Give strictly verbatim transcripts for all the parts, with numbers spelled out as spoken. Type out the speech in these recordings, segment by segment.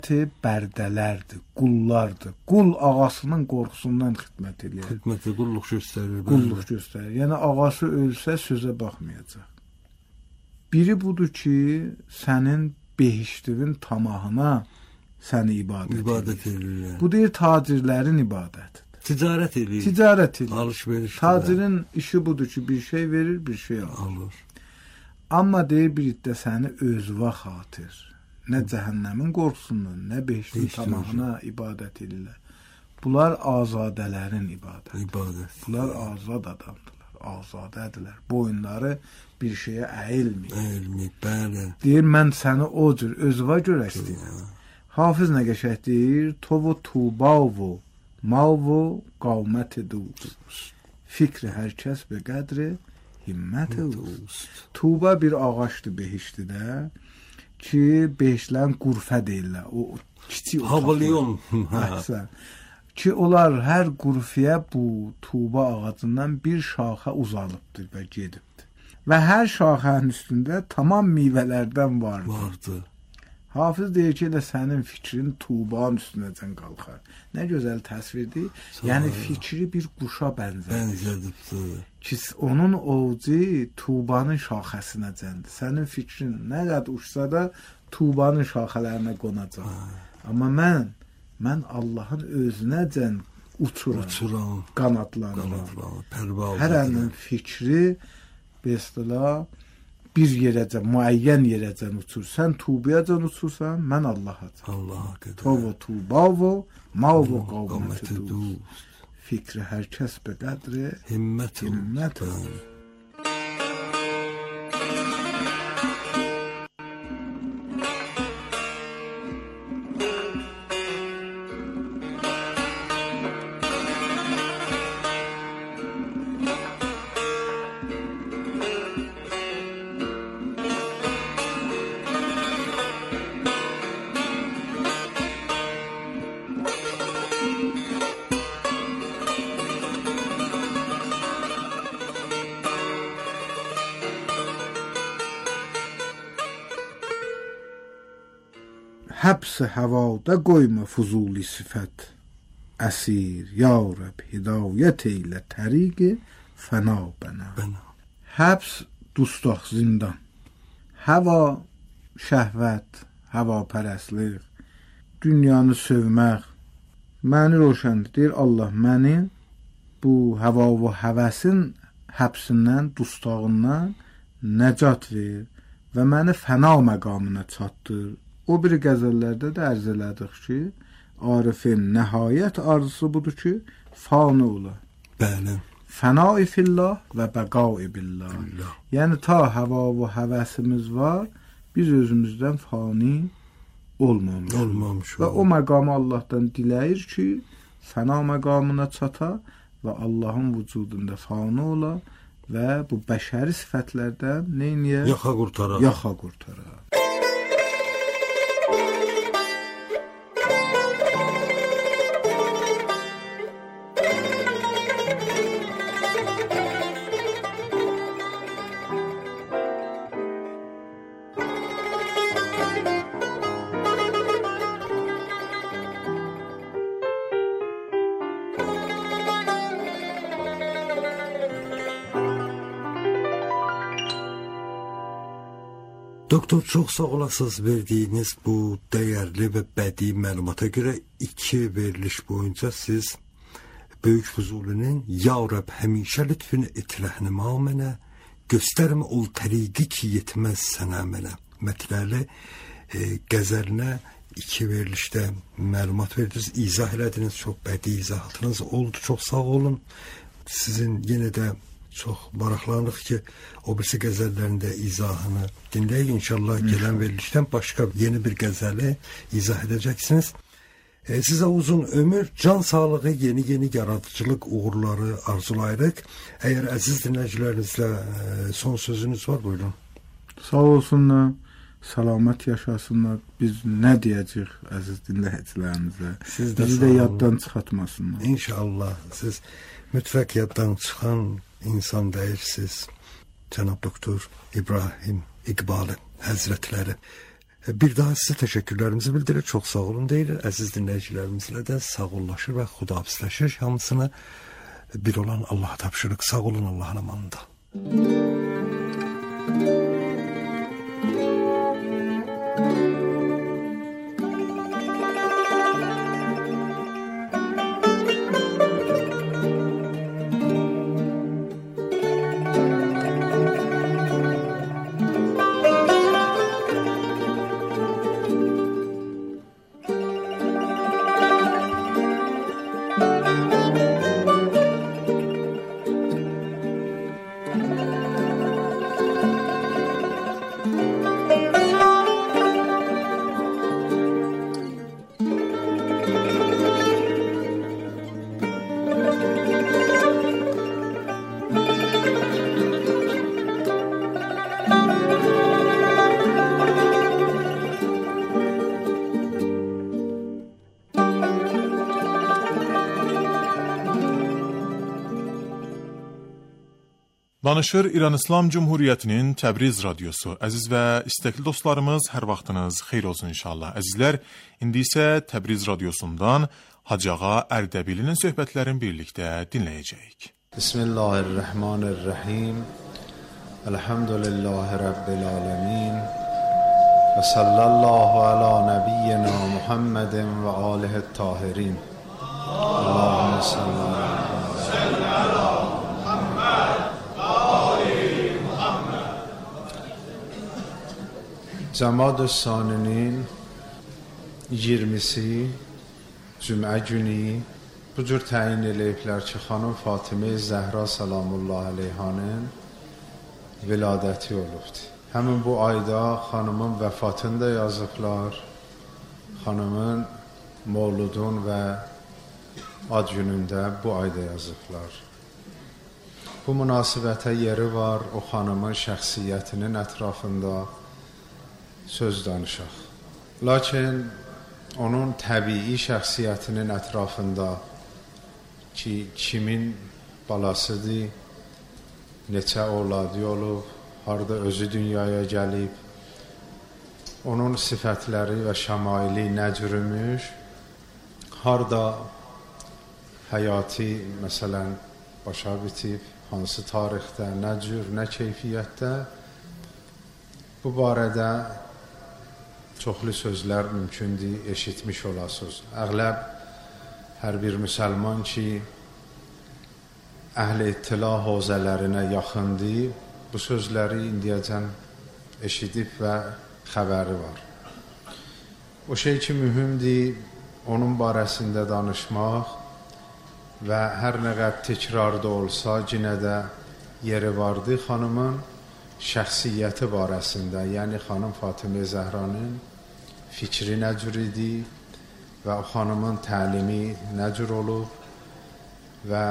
bərdələrdir, qullardır. Qul ağasının qorxusundan xidmət edir. Xidməti qulluq göstərir. Qulluq göstərir. Yəni ağası ölsə sözə baxmayacaq. Biri budur ki, sənin behiştivin tamahına səni ibadət, ibadət edir. Bu deyir tacirlərin ibadətidir. Ticarət edir. Ticarət edir. Alış-veriş. Tacirin işi budur ki, bir şey verir, bir şey alır. alır. Amma deyir bir iddə səni özvə xatir. Nə cəhənnəmin qorxusundan, nə behiştin tamahına ibadət edirlər. Bunlar azadələrin ibadəti. İbadət. Bunlar azad adamdırlar, azadədirlər. Boyunları bir şeyə əyilmir. Əyilmir, bəli. Deyir, mən səni o cür özvə görə istəyirəm. Hafiz nə qəşəng deyir, tovu tubavu, malvu qavməti dust. Fikri hər kəs be qədri himməti dust. Tuba bir ağaçdır behiştidə. Ki, beşlən qurfə deyirlər. O kiçik Havalyon. Ki, onlar hər qurfiyə bu tuba ağacından bir şaxə uzalıbdır və gedibdir. Və hər şaxənin üstündə tamam meyvələrdən vardır. Vardır. Hafiz deyir ki, elə sənin fikrin tuğbanın üstünəcən qalxar. Nə gözəl təsvirdir. Yəni fikri bir quşa bənzədir. Bənzədibdir. Ki, onun ovcu tuğbanın şaxəsinəcəndir. Sənin fikrin nə qədər uçsa da tuğbanın şaxələrinə qonacaq. Amma mən, mən Allahın özünəcən uçuram. Uçuram. Qanadlanıram. Qanadlanıram. Hər ənin fikri bəstələ bir yerəcən, müəyyən yerəcən uçur. Sən tuğbayacan uçursan, mən Allahacam. Allaha qədər. Tovo tuğbavo, malvo qavməti dust. Fikri hər kəs be qədri himmət himmət Həbs-i həvada qoyma fuzuli sifət. Əsir, ya Rəb, hidayət eylə təriqi fəna bənə. Həbs, dustaq, zindan. Həva, şəhvət, həva pərəslik, dünyanı sövmək. Məni roşəndir, deyir Allah, məni bu həva və həvəsin həbsindən, dustağından nəcat ver və məni fəna məqamına çatdır. O bir qəzəllərdə də ərz elədik ki, Arifin nəhayət arzusu budur ki, fani ola. Bəli. Fənai fillah və bəqai billah. Allah. Yəni ta həva və həvəsimiz var, biz özümüzdən fani olmamışıq. Olmamışıq. Və o məqamı Allahdan diləyir ki, fəna məqamına çata və Allahın vücudunda fani ola və bu bəşəri sifətlərdən neyniyə? Yaxa qurtara. Yaxa qurtara. Doktor, çox sağ olasınız verdiyiniz bu dəyərli və bədii məlumata görə iki veriliş boyunca siz Böyük Fuzulinin Ya Rəb həmişə lütfün etləhnimə mənə, göstərmə ol təriqi ki yetməz sənə mənə mətləli e, qəzəlinə iki verilişdə məlumat verdiniz, izah elədiniz, çox bədii izahatınız oldu, çox sağ olun. Sizin yenə də çox maraqlanırıq ki, o birisi qəzəllərində izahını dinləyək. İnşallah gələn verilişdən başqa yeni bir qəzəli izah edəcəksiniz. E, sizə uzun ömür, can sağlığı, yeni-yeni yaradıcılıq uğurları arzulayırıq. Əgər əziz dinləyicilərinizlə e, son sözünüz var, buyurun. Sağ olsunlar, salamat yaşasınlar. Biz nə deyəcəyik əziz dinləyicilərimizə? Siz də, Bizi də yaddan çıxartmasınlar. İnşallah siz mütləq yaddan çıxan insan deyirsiniz, cənab doktor İbrahim İqbalı Həzrətləri. Bir daha sizə təşəkkürlərimizi bildirir. Çox sağ olun deyilir. Əziz dinləyicilərimizlə də sağollaşır və xudahafizləşir. Hamısını bir olan Allaha tapşırıq. Sağ olun, Allahın amanında. Danışır İran İslam Cumhuriyyətinin Təbriz radiosu. Əziz və istəkli dostlarımız, hər vaxtınız xeyir olsun inşallah. Əzizlər, indi isə Təbriz radiosundan Hacı Ağa Ərdəbilinin söhbətlərini birlikdə dinləyəcəyik. Bismillahirrahmanirrahim. Elhamdülillahi Rabbil alemin. Və sallallahu ala nebiyyina Muhammedin və alihi tahirin. Allahümme sallallahu ala Cəmad-ı Saninin iyirmisi Cümə günü bu cür təyin eləyiblər ki, xanım Fatimə Zəhra Salamullah Aleyhanın viladəti olubdur. Həmin bu ayda xanımın vəfatını da yazıblar, xanımın mövludun və ad günündə bu ayda yazıblar. Bu münasibətə yeri var, o xanımın şəxsiyyətinin ətrafında söz danışaq. Lakin onun təbii şəxsiyyətinin ətrafında ki, kimin balasıdır, neçə ovladı olub, harada özü dünyaya gəlib, onun sifətləri və şəmaili nə cürümüş, harada həyati, məsələn, başa bitib, hansı tarixdə, nə cür, nə keyfiyyətdə, bu barədə çoxlu sözlər mümkündür, eşitmiş olasınız. Əğləb hər bir müsəlman ki, əhl-i ittila hozələrinə yaxındır, bu sözləri indiyəcən eşidib və xəbəri var. O şey ki, mühümdir, onun barəsində danışmaq və hər nə qədər təkrarda olsa, yenə də yeri vardı xanımın şəxsiyyəti barəsində, yəni xanım Fatimə Zəhranın fikri nə cür idi və o xanımın təlimi nə cür olub və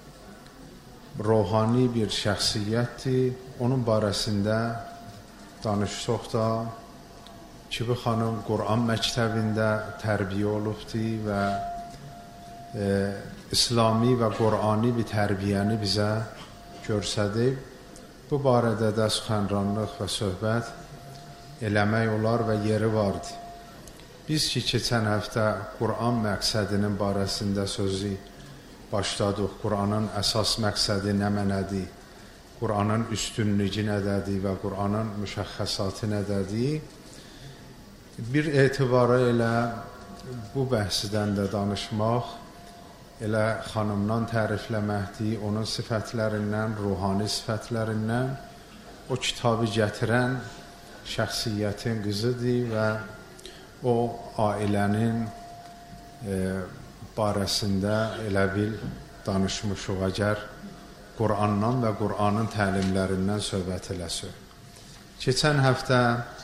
ruhani bir şəxsiyyətdir. Onun barəsində danışsaq da ki, bu xanım Quran məktəbində tərbiyə olubdur və e, İslami və Qurani bir tərbiyəni bizə görsədib. Bu barədə də suxənranlıq və söhbət eləmək olar və yeri vardı. Biz ki, keçən həftə Quran məqsədinin barəsində sözü başladıq. Quranın əsas məqsədi nə mənədir, Quranın üstünlüyü nədədir və Quranın müşəxxəsatı nədədir. Bir etibarı elə bu bəhsdən də danışmaq, elə xanımdan tərifləməkdir, onun sifətlərindən, ruhani sifətlərindən, o kitabı gətirən şəxsiyyətin qızıdır və o ailənin e, barəsində elə bil danışmışıq, əgər Qurandan və Quranın təlimlərindən söhbət eləsək. Keçən həftə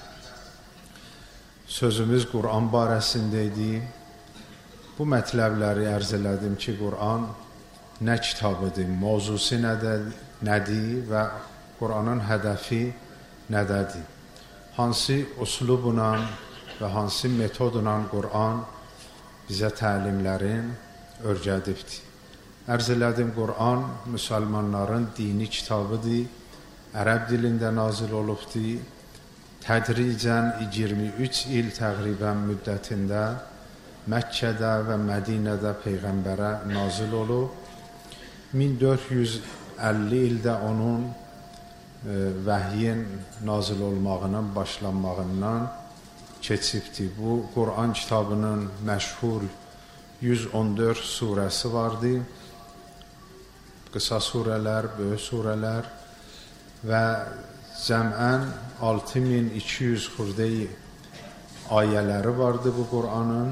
sözümüz Quran barəsində idi. Bu mətləbləri ərz elədim ki, Quran nə kitabıdır, mövzusu nədir, nədir və Quranın hədəfi nədədir? Hansı uslubla və hansı metodla Quran bizə təlimlərin öyrədibdir? Ərz elədim, Quran müsəlmanların dini kitabıdır, ərəb dilində nazil olubdur, tədricən iyirmi üç il təqribən müddətində Məkkədə və Mədinədə Peyğəmbərə nazil olub. min dörd yüz əlli ildə onun e, vəhyin nazil olmağının başlanmağından keçibdi. Bu Quran kitabının məşhur yüz on dörd surəsi vardı. Qısa surələr, böyük surələr və cəmən altı min iki yüz xurdə ayələri vardı bu Quranın.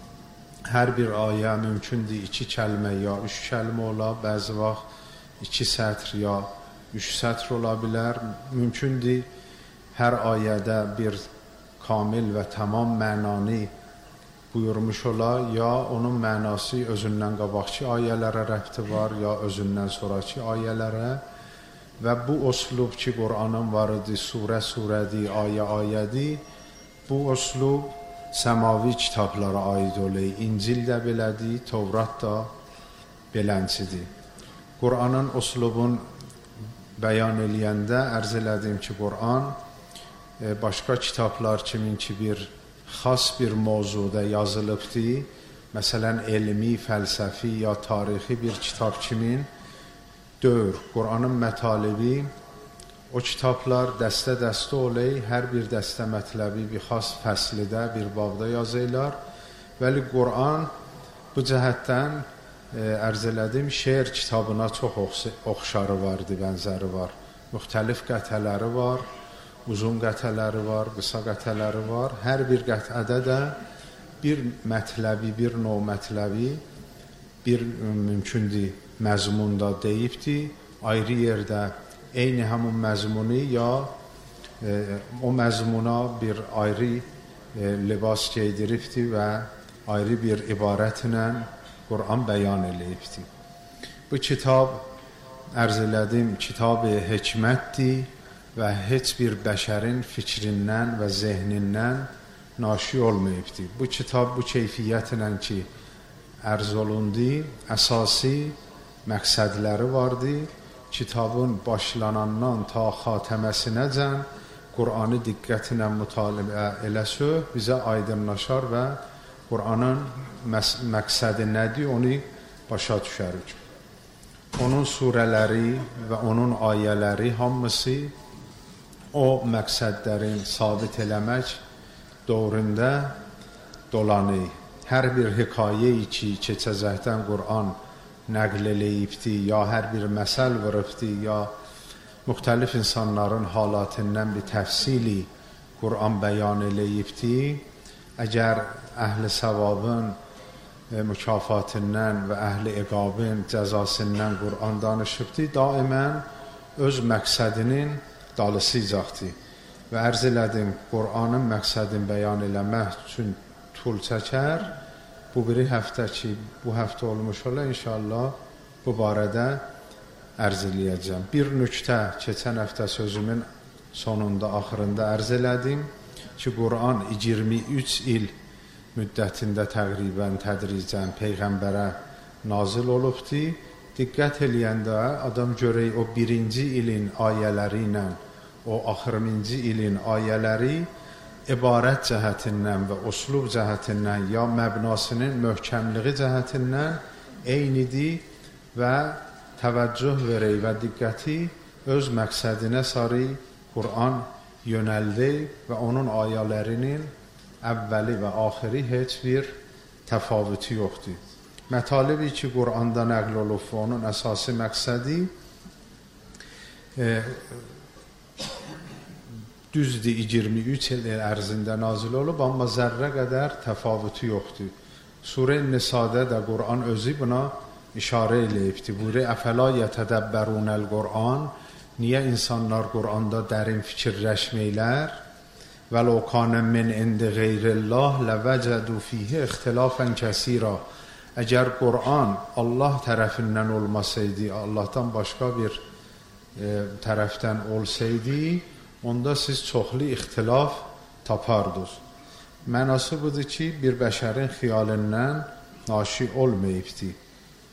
Hər bir ayə mümkündür iki kəlmə ya üç kəlmə ola, bəzi vaxt iki sətr ya üç sətr ola bilər. Mümkündür hər ayədə bir kamil və tamam mənani buyurmuş ola, ya onun mənası özündən qabaqçı ayələrə rəbti var, ya özündən sonraki ayələrə. Və bu uslub ki, Quranın var idi, surə surədir, ayə ayədir, bu uslub səmavi kitablara aid olur. İncil də belədir, Tövrat da belənçidir. Quranın uslubun bəyan eləyəndə ərz elədim ki, Quran başqa kitablar kimin ki bir xas bir mövzuda yazılıbdır. Məsələn, elmi, fəlsəfi ya tarixi bir kitab kimin dövr. Quranın mətalibi o kitablar dəstə-dəstə olay, hər bir dəstə mətləbi bir xas fəslidə, bir babda yazırlar. Vəli Quran bu cəhətdən ərz elədim, şeir kitabına çox oxşarı vardı, bənzəri var. Müxtəlif qətələri var, uzun qətələri var, qısa qətələri var. Hər bir qətədə də bir mətləbi, bir növ mətləbi, bir mümkündür məzmunda deyibdir. Ayrı yerdə eyni həmin məzmunu ya e, o məzmuna bir ayrı e, libas geydiribdir və ayrı bir ibarətlə Quran bəyan eləyibdir. Bu kitab, ərz elədim, kitab-ı hikmətdir və heç bir bəşərin fikrindən və zehnindən naşi olmayıbdır. Bu kitab bu keyfiyyətlə ki, ərz olundu, əsasi məqsədləri vardı. Kitabın başlanandan ta xatəməsinəcən Quranı diqqətlə mütaliə eləsə, bizə aydınlaşar və Quranın məqsədi nədir, onu başa düşərik. Onun surələri və onun ayələri hamısı o məqsədlərin sabit eləmək doğrunda dolanır. Hər bir hekayə ki, keçəcəkdən Quran nəql eləyibdir, ya hər bir məsəl vurubdur, ya müxtəlif insanların halatından bir təfsili Quran bəyan eləyibdir. Əgər əhl-i savabın mükafatından və əhl-i iqabın cəzasından Quran danışıbdır, daimən öz məqsədinin dalısıyacaqdır. Və ərz elədim, Quranın məqsədini bəyan eləmək üçün tul çəkər. Bu biri həftə ki, bu həftə olmuş ola, inşallah bu barədə ərz eləyəcəm. Bir nüktə keçən həftə sözümün sonunda, axırında ərz elədim ki, Quran iyirmi üç il müddətində təqribən tədricən Peyğəmbərə nazil olubdur. Diqqət eləyəndə adam görək o birinci ilin ayələri ilə o axırıncı ilin ayələri ibarət cəhətindən və uslub cəhətindən ya məbnasının möhkəmliği cəhətindən eynidir və təvəccüh verək və diqqəti öz məqsədinə sarı Quran yönəldi və onun ayələrinin əvvəli və axiri heç bir təfavütü yoxdur. Mətalibi ki, Quranda nəql olub və onun əsası məqsədi e, düzdür, iyirmi üç il ərzində nazil olub, amma zərrə qədər təfavütü yoxdur. Surə-i Nisadə də Quran özü buna işarə eləyibdir. Buyuruyor, əfəla yətədəbbərunəl Quran, niyə insanlar Quranda dərin fikirləşməklər? وَلَوْ كَانَ مِنْ عِنْدِ غَيْرِ اللَّهِ لَوَجَدُوا فِيهِ اخْتِلَافًا كَثِيرًا. Əgər Quran Allah tərəfindən olmasaydı, Allahdan başqa bir e, tərəfdən olsaydı, onda siz çoxlu ixtilaf tapardınız. Mənası budur ki, bir bəşərin xiyalindən naşi olmayıbdır.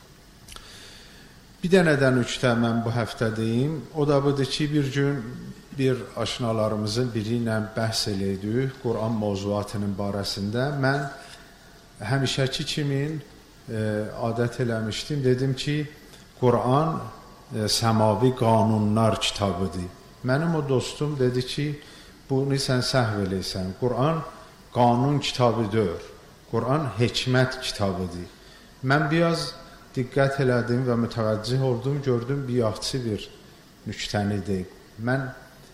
Bir dənədən üçdə mən bu həftə deyim, o da budur ki, bir gün bir aşinalarımızın biri ilə bəhs elədik Quran mövzuatının barəsində. Mən həmişəki kimi e, adət eləmişdim. Dedim ki, Quran e, səmavi qanunlar kitabıdır. Mənim o dostum dedi ki, bunu sən səhv eləysən. Quran qanun kitabı deyil. Quran hikmət kitabıdır. Mən biraz diqqət elədim və mütəvəccüh oldum, gördüm biatçı bir nüktənidir. Mən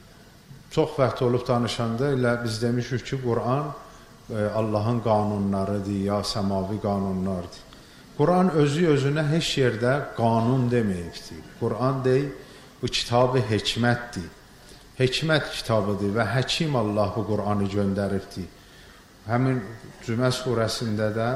çox vaxt olub danışanda elə biz demişik ki, Quran e, Allahın qanunlarıdır, ya səmavi qanunlardır. Quran özü özünə heç yerdə qanun deməyibdir. Quran deyil, bu kitabı hikmətdir. Hikmət kitabıdır və həkim Allah bu Quranı göndəribdir. Həmin Cümə surəsində də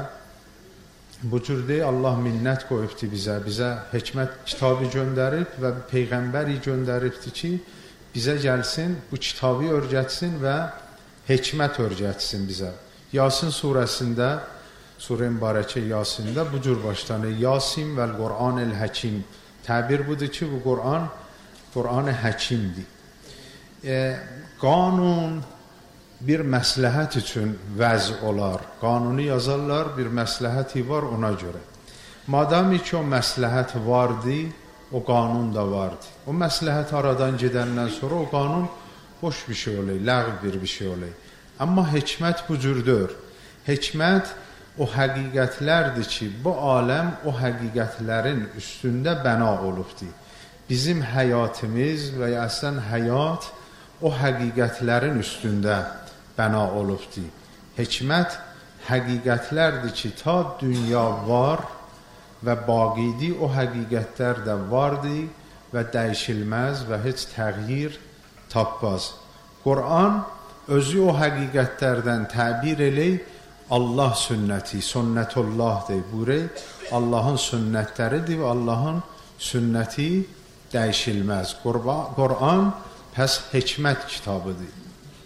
bu cür deyil, Allah minnət qoyubdur bizə, bizə hikmət kitabı göndərib və Peyğəmbəri göndəribdir ki, bizə gəlsin, bu kitabı öyrətsin və hikmət öyrətsin bizə. Yasin surəsində, surə mübarəkə Yasində bu cür başlanır. Yasin vəl Qur'anil həkim. Təbir budur ki, bu Quran, Quran-ı həkimdir. E, qanun bir məsləhət üçün vəz olar. Qanunu yazarlar, bir məsləhəti var ona görə. Madami ki, o məsləhət vardı, o qanun da vardı. O məsləhət aradan gedəndən sonra o qanun boş bir şey olur, ləğv bir bir şey olur. Amma hikmət bu cürdür. Hikmət o həqiqətlərdir ki, bu aləm o həqiqətlərin üstündə bəna olubdur. Bizim həyatımız və ya əslən həyat o həqiqətlərin üstündə bəna olubdur. Hikmət həqiqətlərdir ki, ta dünya var və baqidir, o həqiqətlər də vardır və dəyişilməz və heç təğyir tapmaz. Quran özü o həqiqətlərdən təbir eləyir, Allah sünnəti, sünnətullahdır. Buyurur, Allahın sünnətləridir və Allahın sünnəti dəyişilməz. Quran pəs hikmət kitabıdır.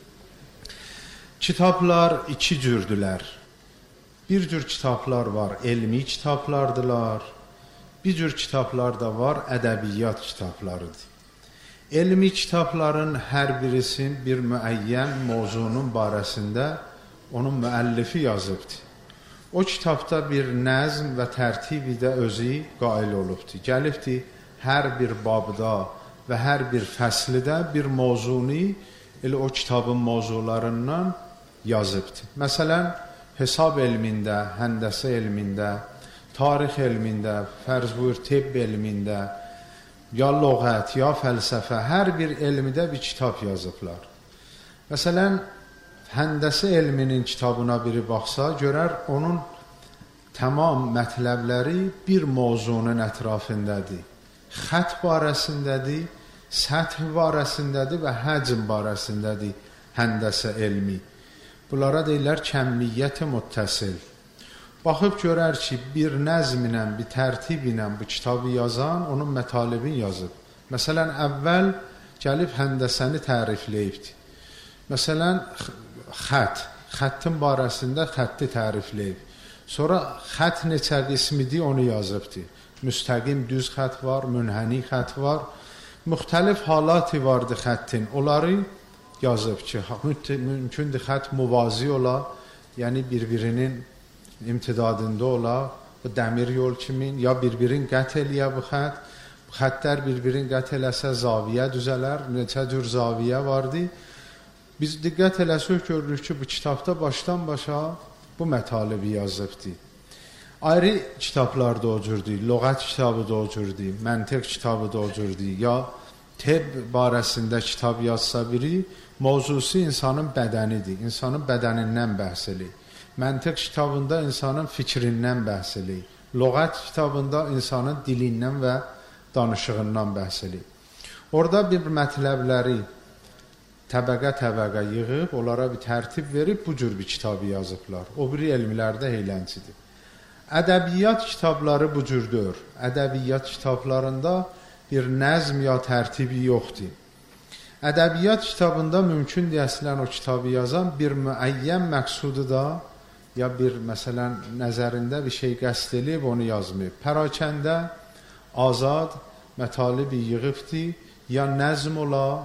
Kitablar iki cürdülər. Bir cür kitablar var, elmi kitablardılar. Bir cür kitablar da var, ədəbiyyat kitablarıdır. Elmi kitabların hər birisinin bir müəyyən mövzunun barəsində onun müəllifi yazıbdır. O kitabda bir nəzm və tərtibi də özü qail olubdur. Gəlibdir, hər bir babda və hər bir fəslidə bir mövzunu elə o kitabın mövzularından yazıbdır. Məsələn, hesab elmində, həndəsə elmində, tarix elmində, fərz buyur, tibb elmində, ya lüğət, ya fəlsəfə, hər bir elmidə bir kitab yazıblar. Məsələn, həndəsə elminin kitabına biri baxsa, görər onun tamam mətləbləri bir mövzunun ətrafındadır. Xət barəsindədir, səth barəsindədir və həcm barəsindədir həndəsə elmi. Bunlara deyirlər kəmmiyyət-i muttəsil. Baxıb görər ki, bir nəzm ilə, bir tərtib ilə bu kitabı yazan, onun mətalibini yazıb. Məsələn, əvvəl gəlib həndəsəni tərifləyibdir. Məsələn, xət, xəttin barəsində xətti tərifləyib. Sonra xət neçə qismidir, onu yazıbdır. Müstəqim düz xət var, münhəni xət var. Müxtəlif halatı vardı xəttin. Onları yazıb ki, mümkündür xət muvazi ola, yəni bir-birinin imtidadında ola, bu dəmir yol kimi, ya bir-birin qət eləyə bu xət, bu xətlər bir-birin qət eləsə zaviyə düzələr, neçə cür zaviyə vardı. Biz diqqət eləsək görürük ki, bu kitabda başdan başa bu mətalibi yazıbdır. Ayrı kitablar da o cürdür, lüğət kitabı da o cürdür, məntiq kitabı da o cürdür, ya teb barəsində kitab yazsa biri, mövzusu insanın bədənidir, insanın bədənindən bəhs eləyir. Məntiq kitabında insanın fikrindən bəhs eləyir. Lüğət kitabında insanın dilindən və danışığından bəhs eləyir. Orada bir mətləbləri təbəqə-təbəqə yığıb, onlara bir tərtib verib, bu cür bir kitabı yazıblar. O biri elmlərdə eylənçidir. Ədəbiyyat kitabları bu cürdür. Ədəbiyyat kitablarında bir nəzm ya tərtibi yoxdur. Ədəbiyyat kitabında mümkündür əslən o kitabı yazan bir müəyyən məqsudu da, ya bir məsələn nəzərində bir şey qəsd edib onu yazmayıb. Pərakəndə azad mətalibi yığıbdır, ya nəzm ola,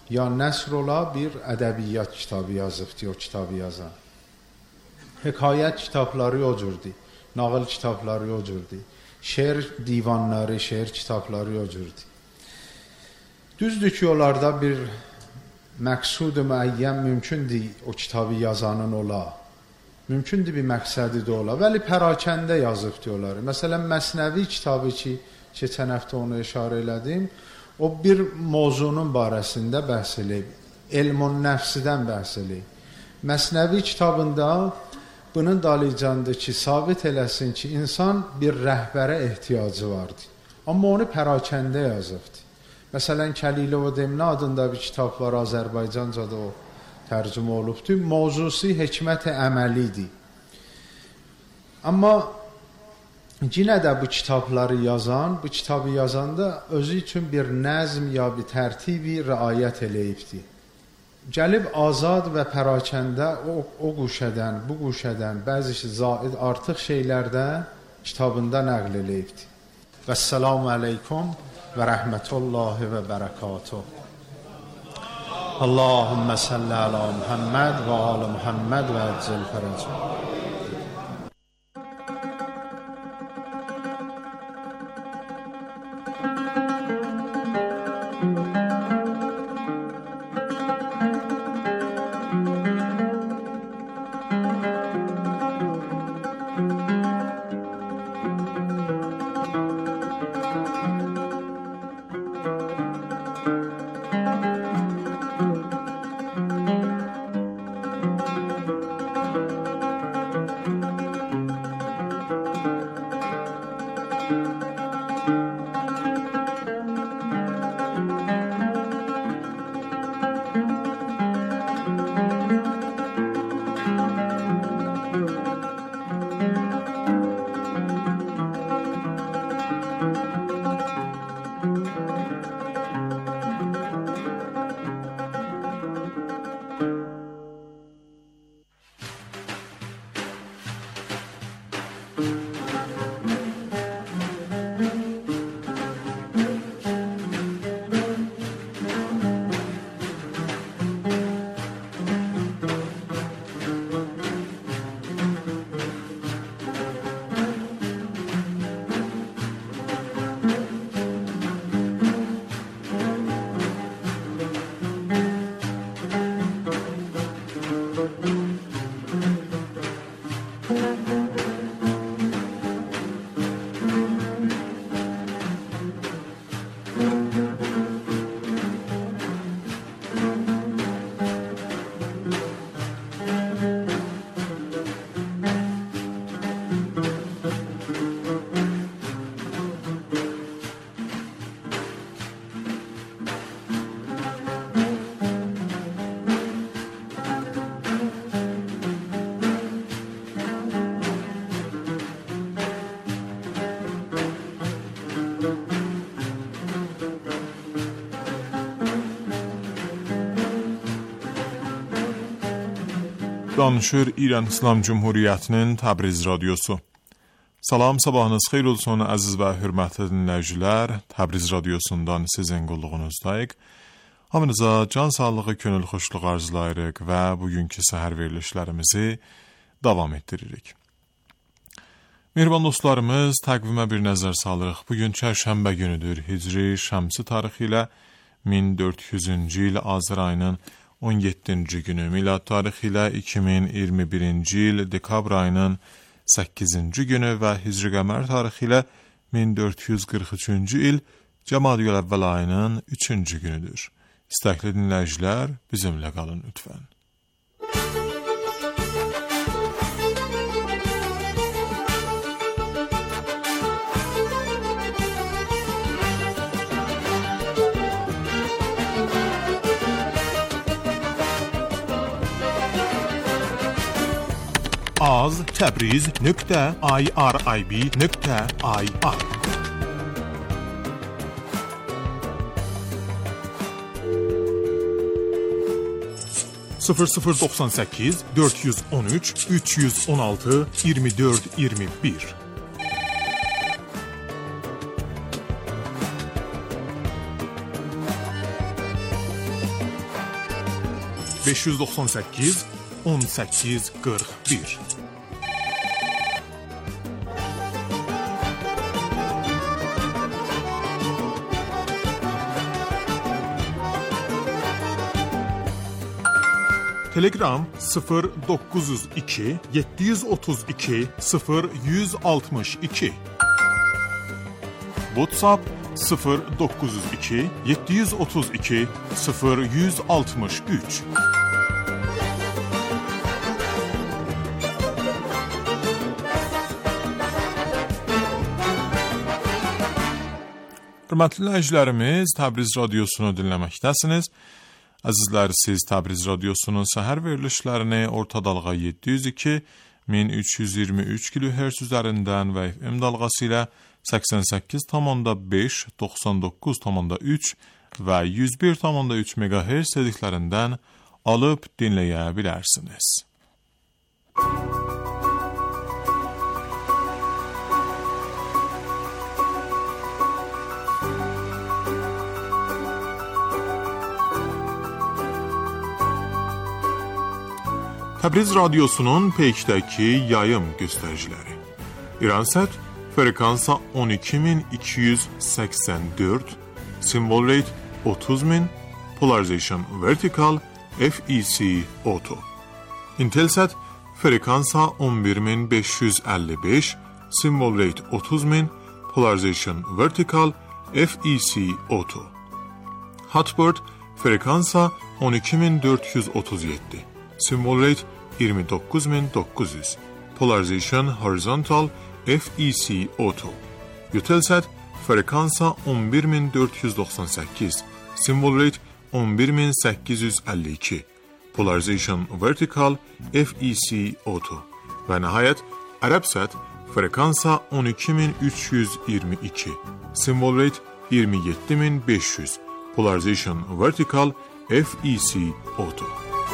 ya nəsr ola bir ədəbiyyat kitabı yazıbdı o kitabı yazan. Hekayət kitabları o cürdür, nağıl kitabları o cürdür, şeir divanları, şeir kitabları o cürdür. Düzdür ki, onlarda bir məqsud-ı müəyyən mümkündür o kitabı yazanın ola. Mümkündür bir məqsədi də ola. Vəli pərakəndə yazıb diyorlar. Məsələn, Məsnəvi kitabı ki, keçən həftə onu işarə elədim, o bir mövzunun barəsində bəhs eləyib. Elmun nəfsidən bəhs eləyib. Məsnəvi kitabında bunun dalıcandır ki, sabit eləsin ki, insan bir rəhbərə ehtiyacı vardır. Amma onu pərakəndə yazıbdır. Məsələn, Kəlilov Demni adında bir kitab var, Azərbaycancada o tərcümə olubdur. Mövzusu hikmət-i əməlidir. Amma yenə də bu kitabları yazan, bu kitabı yazanda özü üçün bir nəzm ya bir tərtibi riayət eləyibdir. Gəlib azad və pərakəndə o, o quşədən, bu quşədən bəzi zaid artıq şeylərdən kitabında nəql eləyibdir. Vəssalamu aleykum və rəhmətullahi və bərəkatuh. Allahümmə salli alə Muhammed və alə Muhammed və əcəl fərəcə. Danışır İran İslam Cumhuriyyətinin Təbriz Radiosu. Salam, sabahınız xeyir olsun əziz və hörmətli dinləyicilər. Təbriz Radiosundan sizin qulluğunuzdayıq. Hamınıza can sağlığı, könül xoşluğu arzulayırıq və bugünkü səhər verilişlərimizi davam etdiririk. Mehriban dostlarımız, təqvimə bir nəzər salırıq. Bugün çərşənbə günüdür. Hicri şəmsi tarixi ilə min dörd yüzüncü il Azər ayının on yeddinci günü, milad tarixi ilə iki min iyirmi birinci il dekabr ayının səkkizinci günü və hicri qəmər tarixi ilə min dörd yüz qırx üçüncü il Cəmadiyül Əvvəl ayının üçüncü günüdür. İstəkli dinləyicilər, bizimlə qalın lütfən. az təbriz nöqtə irib nöqtə ir sıfır sıfır doxsan səkkiz dörd yüz on üç üç yüz on altı iyirmi dörd iyirmi bir beş doxsan səkkiz on səkkiz qırx bir. Telegram sıfır doqquz yüz iki yeddi yüz otuz iki sıfır yüz altmış iki. WhatsApp sıfır doqquz yüz iki yeddi yüz otuz iki sıfır yüz altmış üç. Hörmətli dinləyicilərimiz, Təbriz radiosunu dinləməkdəsiniz. Əzizlər, siz Təbriz radiosunun səhər verilişlərini orta dalğa yeddi yüz iki min üç yüz iyirmi üç kilohertz üzərindən və F M dalğası ilə səksən səkkiz tam beş, doxsan doqquz tam üç və yüz bir tam üç megahertz dediklərindən alıb dinləyə bilərsiniz. Təbriz radiosunun peykdəki yayım göstəriciləri. İransat frekansa on iki min iki yüz səksən dörd, symbol rate otuz min, polarization vertical, F E C auto. Intelsat frekansa on bir min beş yüz əlli beş, symbol rate otuz min, polarization vertical, F E C auto. Hotbird frekansa on iki min dörd yüz otuz yeddi, symbol rate iyirmi doqquz min doqquz yüz, polarization horizontal, F E C auto. Eutelsat frekansa on bir min dörd yüz doxsan səkkiz, symbol rate on bir min səkkiz yüz əlli iki, polarization vertical, F E C auto. Və nəhayət Arabsat frekansa on iki min üç yüz iyirmi iki, symbol rate iyirmi yeddi min beş yüz, polarization vertical, F E C auto.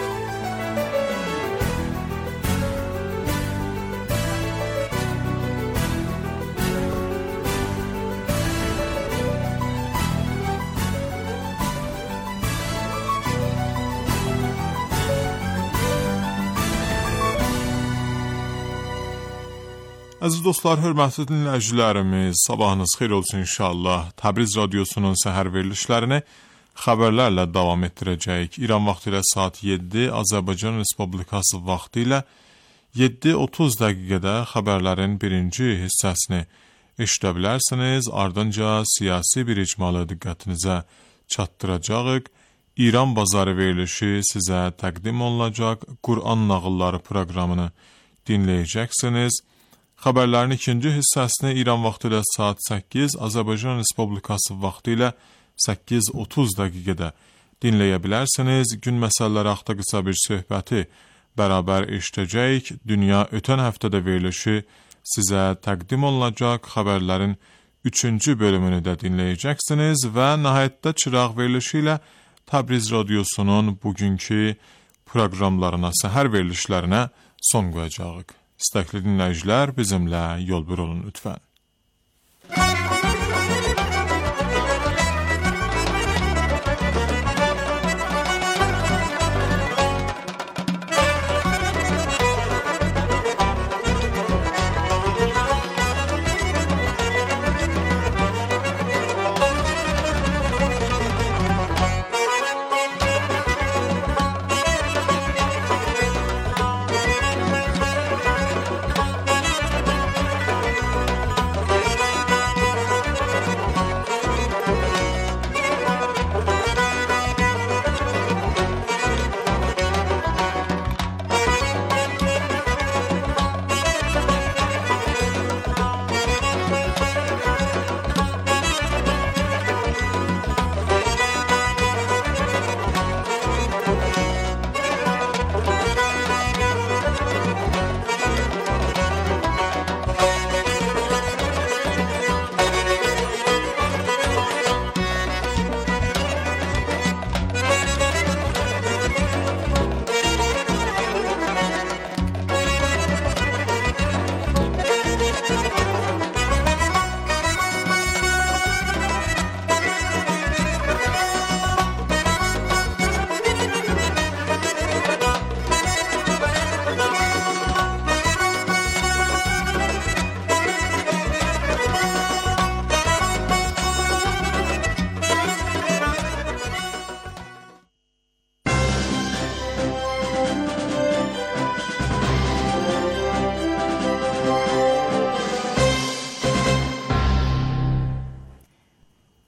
Əziz dostlar, hörmətli dinləyicilərimiz, sabahınız xeyir olsun inşallah. Təbriz radiosunun səhər verilişlərini xəbərlərlə davam etdirəcəyik. İran vaxtı ilə saat yeddi, Azərbaycan Respublikası vaxtı ilə yeddi otuz dəqiqədə xəbərlərin birinci hissəsini eşidə bilərsiniz. Ardınca siyasi bir icmalı diqqətinizə çatdıracağıq. İran bazarı verilişi sizə təqdim olunacaq. Quran nağılları proqramını dinləyəcəksiniz. Xəbərlərin ikinci hissəsini İran vaxtı ilə saat səkkiz, Azərbaycan Respublikası vaxtı ilə səkkiz otuz dəqiqədə dinləyə bilərsiniz. Gün məsələləri haqda qısa bir söhbəti bərabər eşidəcəyik. Dünya ötən həftədə verilişi sizə təqdim olunacaq. Xəbərlərin üçüncü bölümünü də dinləyəcəksiniz və nəhayətdə çıraq verilişi ilə Təbriz radiosunun bugünkü proqramlarına, səhər verilişlərinə son qoyacağıq. İstəkli dinləyicilər, bizimlə yol bir olun lütfən.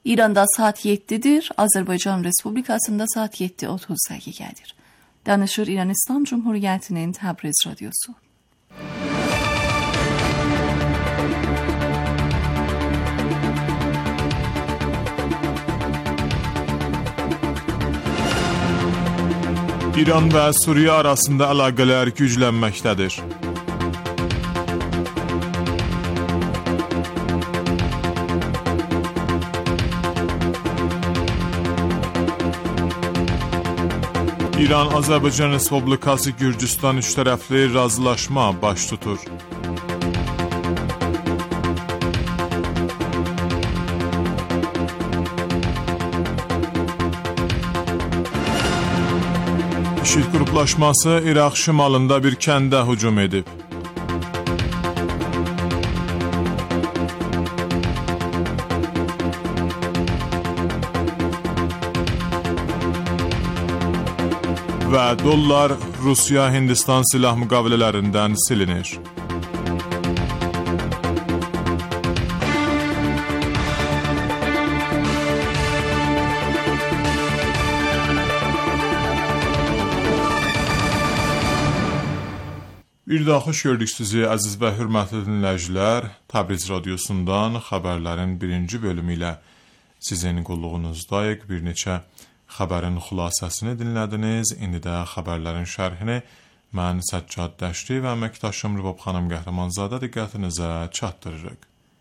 İranda saat yeddidir, Azərbaycan Respublikasında saat yeddi otuz dəqiqədir. Danışır İran İslam Cumhuriyyətinin Təbriz Radyosu. İran və Suriyə arasında əlaqələr güclənməkdədir. İran, Azərbaycan Respublikası, Gürcüstan üç tərəfli razılaşma baş tutur. IŞİD qruplaşması İraq şimalında bir kəndə hücum edib. Və dollar Rusiya-Hindistan silah müqavilələrindən silinir. Bir daha xoş gördük sizi əziz və hörmətli dinləyicilər. Təbriz Radyosundan xəbərlərin birinci bölümü ilə sizin qulluğunuzdayıq. Bir neçə xəbərin xülasəsini dinlədiniz. İndi də xəbərlərin şərhini mən Səccad Dəşti və əməkdaşım Rübab xanım Qəhrəmanzadə diqqətinizə çatdırırıq.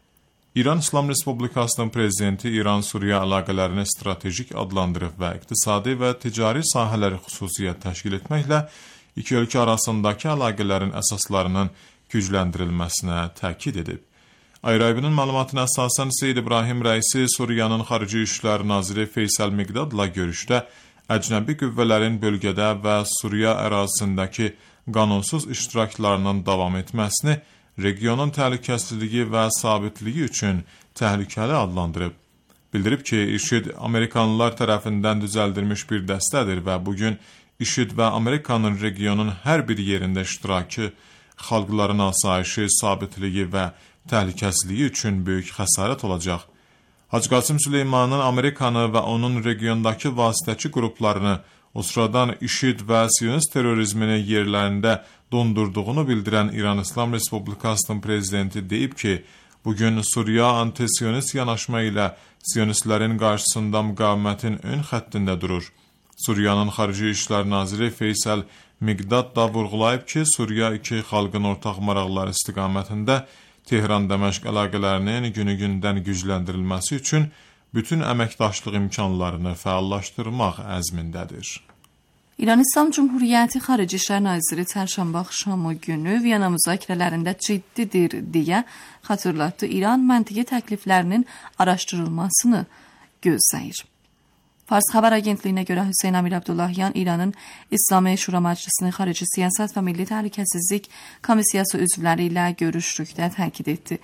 İran İslam Respublikasının prezidenti İran-Suriyə əlaqələrini stratejik adlandırıb və iqtisadi və ticari sahələri xüsusiyyət təşkil etməklə iki ölkə arasındakı əlaqələrin əsaslarının gücləndirilməsinə təkid edib. Ayrayibinin məlumatına əsasən Seyyid İbrahim Rəisi Suriyanın Xarici İşlər Naziri Feysəl Miqdadla görüşdə əcnəbi qüvvələrin bölgədə və Suriya ərazisindəki qanunsuz iştiraklarının davam etməsini regionun təhlükəsizliyi və sabitliyi üçün təhlükəli adlandırıb. Bildirib ki, IŞİD Amerikanlılar tərəfindən düzəldilmiş bir dəstədir və bugün IŞİD və Amerikanın regionun hər bir yerində iştirakı xalqların asayişi, sabitliyi və təhlükəsizliyi üçün böyük xəsarət olacaq. Hacı Qasım Süleymanın Amerikanı və onun regiondakı vasitəçi qruplarını o sıradan IŞİD və Siyonist terrorizmini yerlərində dondurduğunu bildirən İran İslam Respublikasının prezidenti deyib ki, bugün Suriya anti-Siyonist yanaşma ilə Siyonistlərin qarşısında müqavimətin ön xəttində durur. Suriyanın Xarici İşlər Naziri Feysəl Miqdad da vurğulayıb ki, Suriya iki xalqın ortaq maraqları istiqamətində Tehran-Dəməşq əlaqələrinin günü-gündən gücləndirilməsi üçün bütün əməkdaşlıq imkanlarını fəallaşdırmaq əzmindədir. İran İslam Cumhuriyyəti Xarici İşlər Naziri çərşənbə axşamı günü Viyana müzakirələrində ciddidir deyə xatırlatdı. İran məntiqi təkliflərinin araşdırılmasını gözləyir. Fars xəbər agentliyinə görə Hüseyn Amir Abdullahyan İranın İslami Şura Məclisinin Xarici Siyasət və Milli Təhlükəsizlik Komissiyası üzvləri ilə görüşdükdə təkid etdi.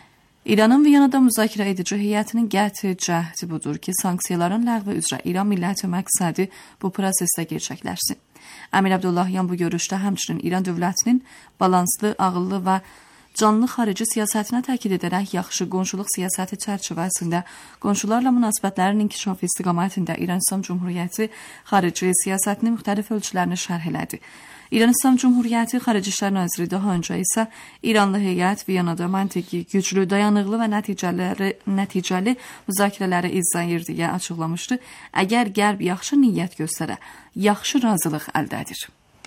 İranın Viyanada müzakirə edici heyətinin qəti cəhdi budur ki, sanksiyaların ləğvi üzrə İran milləti məqsədi bu prosesdə gerçəkləşsin. Amir Abdullahyan bu görüşdə həmçinin İran dövlətinin balanslı, ağıllı və canlı xarici siyasətinə təkid edərək yaxşı qonşuluq siyasəti çərçivəsində qonşularla münasibətlərin inkişafı istiqamətində İran İslam Cumhuriyyəti xarici siyasətinin müxtəlif ölçülərini şərh elədi. İran İslam Cumhuriyyəti Xarici İşlər Naziri daha öncə isə İranlı heyət Viyanada məntiqi, güclü, dayanıqlı və nəticələri, nəticəli müzakirələri izləyir deyə açıqlamışdı. Əgər Qərb yaxşı niyyət göstərə, yaxşı razılıq əldə edir.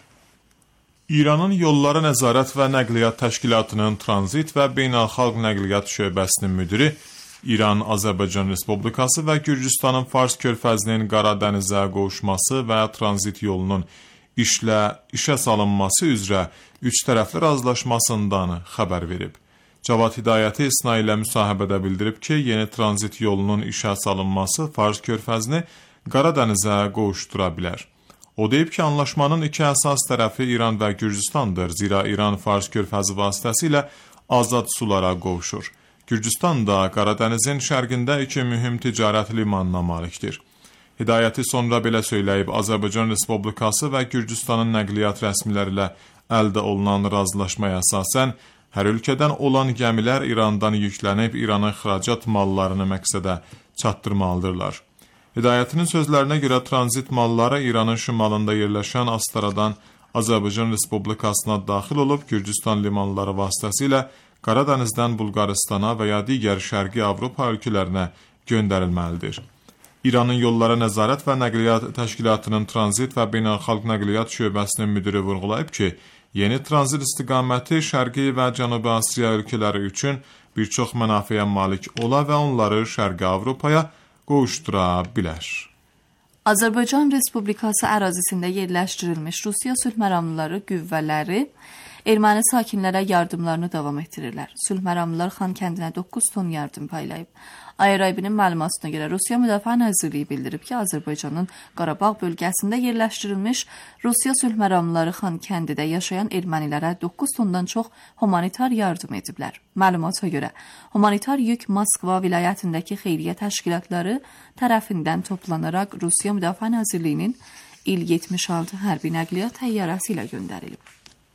İranın Yollara Nəzarət və Nəqliyyat Təşkilatının Tranzit və Beynəlxalq Nəqliyyat Şöbəsinin müdiri, İran, Azərbaycan Respublikası və Gürcüstanın Fars körfəzinin Qara dənizə qovuşması və tranzit yolunun işlə işə salınması üzrə üç tərəfli razılaşmasından xəbər verib. Cavad Hidayəti İsna ilə müsahibədə bildirib ki, yeni tranzit yolunun işə salınması Fars körfəzini Qara dənizə qovuşdura bilər. O deyib ki, anlaşmanın iki əsas tərəfi İran və Gürcüstandır, zira İran Fars körfəzi vasitəsilə azad sulara qovuşur. Gürcüstan da Qaradənizin şərqində iki mühüm ticarət limanına malikdir. Hidayəti sonra belə söyləyib, Azərbaycan Respublikası və Gürcüstanın nəqliyyat rəsmiləri ilə əldə olunan razılaşmaya əsasən, hər ölkədən olan gəmilər İrandan yüklənib İranın ixracat mallarını məqsədə çatdırmalıdırlar. Hidayətinin sözlərinə görə tranzit malları İranın şimalında yerləşən Astaradan Azərbaycan Respublikasına daxil olub Gürcüstan limanları vasitəsilə Qaradənizdən Bulqaristana və ya digər Şərqi Avropa ölkələrinə göndərilməlidir. İranın Yollara Nəzarət və Nəqliyyat Təşkilatının Tranzit və Beynəlxalq Nəqliyyat Şöbəsinin müdiri vurğulayıb ki, yeni tranzit istiqaməti Şərqi və Cənubi Asiya ölkələri üçün bir çox mənafəyə malik ola və onları Şərqi Avropaya qovuşdura bilər. Azərbaycan Respublikası ərazisində yerləşdirilmiş Rusiya sülh məramlıları qüvvələri erməni sakinlərə yardımlarını davam etdirirlər. Sülh məramlılar Xan kəndinə doqquz ton yardım paylayıb. Ayraybinin məlumatına görə Rusiya Müdafiə Nazirliyi bildirib ki, Azərbaycanın Qarabağ bölgəsində yerləşdirilmiş Rusiya sülh məramlıları Xan kəndidə yaşayan ermənilərə doqquz tondan çox humanitar yardım ediblər. Məlumata görə, humanitar yük Moskva vilayətindəki xeyriyyə təşkilatları tərəfindən toplanaraq Rusiya Müdafiə Nazirliyinin İl yetmiş altı hərbi nəqliyyat təyyarəsi ilə göndərilib.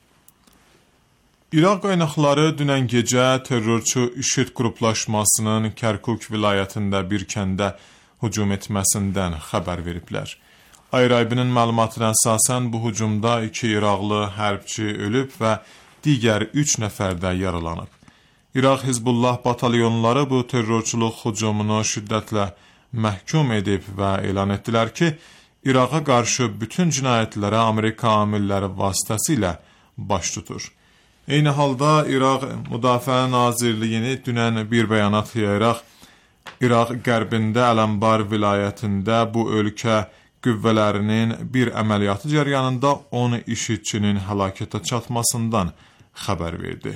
İraq qaynaqları dünən gecə terrorçu IŞİD qruplaşmasının Kərkuk vilayətində bir kəndə hücum etməsindən xəbər veriblər. Ayraybinin məlumatına əsasən bu hücumda iki İraqlı hərbçi ölüb və digər üç nəfər də yaralanıb. İraq Hizbullah batalyonları bu terrorçuluq hücumunu şiddətlə məhkum edib və elan etdilər ki, İraqa qarşı bütün cinayətlərə Amerika amilləri vasitəsilə baş tutur. Eyni halda İraq Müdafiə Nazirliyini dünən bir bəyanat yayaraq, İraq qərbində Ələmbar vilayətində bu ölkə qüvvələrinin bir əməliyyatı cəryanında on IŞİDçinin həlakətə çatmasından xəbər verdi.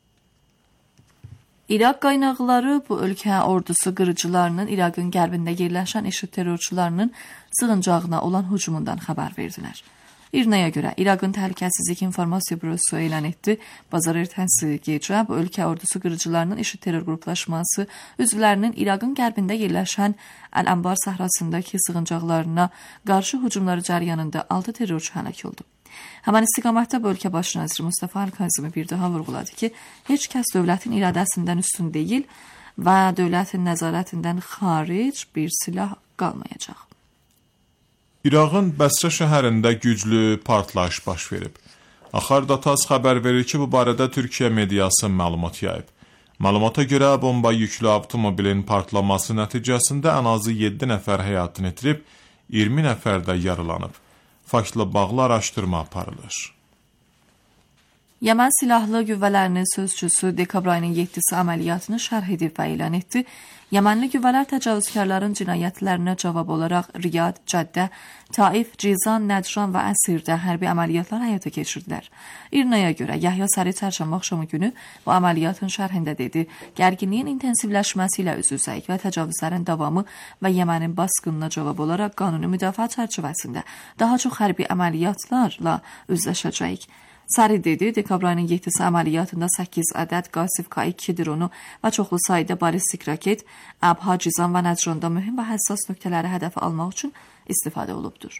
İraq qaynaqları bu ölkə ordusu qırıcılarının İraqın qərbində yerləşən IŞİD terrorçularının sığıncağına olan hücumundan xəbər verdilər. İrnaya görə İraqın Təhlükəsizlik İnformasiya Bürosu elan etdi. Bazar ertəsi gecə bu ölkə ordusu qırıcılarının IŞİD terror qruplaşması üzvlərinin İraqın qərbində yerləşən Əl-Anbar səhrasındakı sığıncaqlarına qarşı hücumları cəryanında altı terrorçu həlak oldu. Həmən istiqamətdə bu ölkə baş naziri Mustafa Al-Kazimi bir daha vurğuladı ki, heç kəs dövlətin iradəsindən üstün deyil və dövlətin nəzarətindən xaric bir silah qalmayacaq. İraqın Bəsrə şəhərində güclü partlayış baş verib. Axar Datas xəbər verir ki, bu barədə Türkiyə mediası məlumat yayıb. Məlumata görə bomba yüklü avtomobilin partlaması nəticəsində ən azı yeddi nəfər həyatını itirib, iyirmi nəfər də yaralanıb. Faktla bağlı araşdırma aparılır. Yəmən silahlı qüvvələrinin sözçüsü dekabr ayının yeddisi əməliyyatını şərh edib və elan etdi. Yəmənli qüvvələr təcavüzkarların cinayətlərinə cavab olaraq Riyad, Cəddə, Taif, Cizan, Nəcran və Əsirdə hərbi əməliyyatlar həyata keçirdilər. İrnaya görə Yahya Sari çərşənbə axşamı günü bu əməliyyatın şərhində dedi, gərginliyin intensivləşməsi ilə üz-üzəyik və təcavüzlərin davamı və Yəmənin basqınına cavab olaraq qanuni müdafiə çərçivəsində daha çox hərbi əməliyyatlarla üzləşəcəyik. Sari dedi, dekabr ayının yeddisi əməliyyatında səkkiz ədəd Qasif K iki dronu və çoxlu sayda balistik raket Əbha, Cizan və Nəcranda mühüm və həssas nöqtələri hədəfə almaq üçün istifadə olubdur.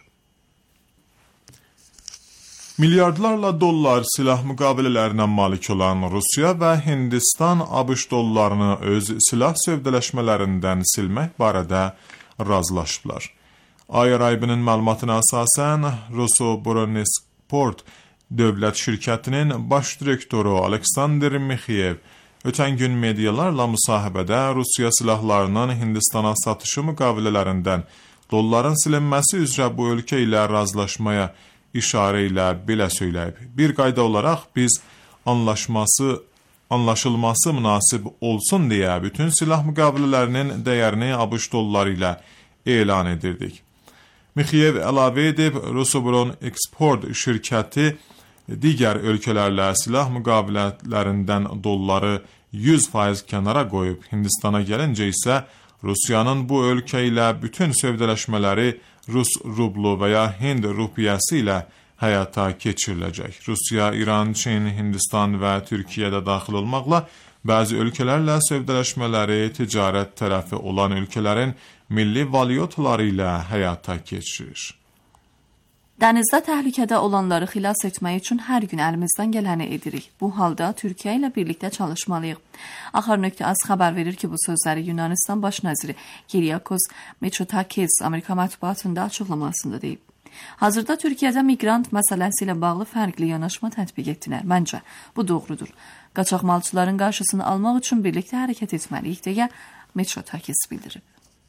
Milyardlarla dollar silah müqavilələrinə malik olan Rusiya və Hindistan ABŞ dollarını öz silah sövdələşmələrindən silmək barədə razılaşıblar. Ayraybinin məlumatına əsasən Rosoboronexport dövlət şirkətinin baş direktoru Aleksandr Mikheyev ötən gün medialarla müsahibədə Rusiya silahlarının Hindistana satışı müqavilələrindən dolların silinməsi üzrə bu ölkə ilə razılaşmaya işarə ilə belə söyləyib. Bir qayda olaraq biz anlaşması, anlaşılması münasib olsun deyə bütün silah müqavilələrinin dəyərini ABŞ dolları ilə elan edirdik. Mikheyev əlavə edib, Rosoboronexport şirkəti digər ölkələrlə silah müqavilələrindən dolları yüz faiz kənara qoyub, Hindistana gəlincə isə Rusiyanın bu ölkə ilə bütün sövdələşmələri Rus rublu və ya Hind rupiyəsi ilə həyata keçiriləcək. Rusiya, İran, Çin, Hindistan və Türkiyə də daxil olmaqla bəzi ölkələrlə sövdələşmələri ticarət tərəfi olan ölkələrin milli valyutaları ilə həyata keçirir. Dənizdə təhlükədə olanları xilas etmək üçün hər gün əlimizdən gələni edirik. Bu halda Türkiyə ilə birlikdə çalışmalıyıq. Axar.az xəbər verir ki, bu sözləri Yunanistan baş naziri Kyriakos Mitsotakis Amerika mətbuatında açıqlamasında deyib. Hazırda Türkiyədə miqrant məsələsi ilə bağlı fərqli yanaşma tətbiq etdilər. Məncə, bu doğrudur. Qaçaqmalçıların qarşısını almaq üçün birlikdə hərəkət etməliyik deyə Mitsotakis bildirib.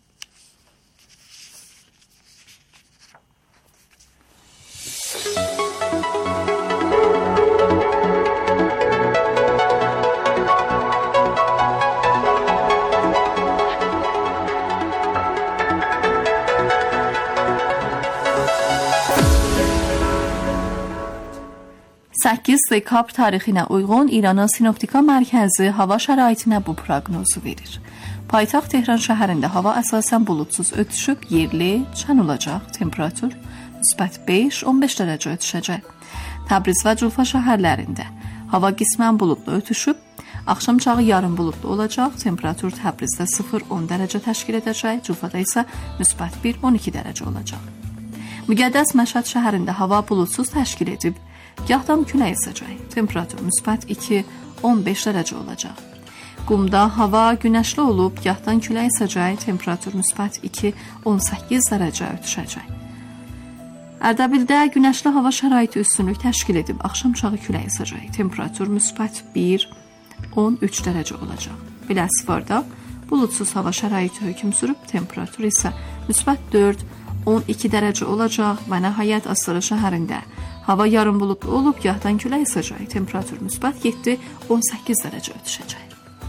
səkkiz dekabr tarixinə uyğun İranın Sinoptika Mərkəzi hava şəraitinə bu proqnozu verir. Paytaxt Tehran şəhərində hava əsasən buludsuz ötüşüb, yerli, çən olacaq, temperatur müsbət beş on beş dərəcə ötüşəcək. Təbriz və Culfa şəhərlərində hava qismən buludlu ötüşüb, axşam çağı yarım buludlu olacaq, temperatur Təbrizdə sıfır on dərəcə təşkil edəcək, Culfada isə müsbət bir on iki dərəcə olacaq. Müqəddəs Məşhəd şəhərində hava buludsuz təşkil edib, gahdan külək əsəcək, temperatur müsbət iki on beş dərəcə olacaq. Qumda hava günəşli olub, gahdan külək əsəcək, temperatur müsbət iki on səkkiz dərəcə ötüşəcək. Ərdəbildə günəşli hava şəraiti üstünlük təşkil edib, axşam çağı külək əsəcək, temperatur müsbət bir on üç dərəcə olacaq. Biləsuvarda buludsuz hava şəraiti hökm sürüb, temperatur isə müsbət dörd on iki dərəcə olacaq və nəhayət Astara şəhərində hava yarım buludlu olub, gahdan külək əsəcək, temperatur müsbət yeddi on səkkiz dərəcə ötüşəcək.